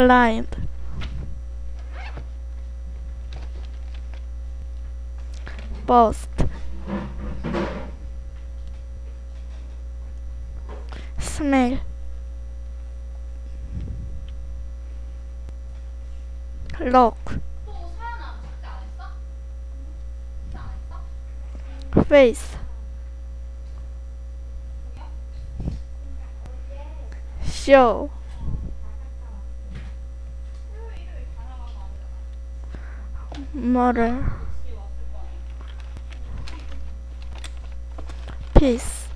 blind, burst, smell, look, face, show, model, peace.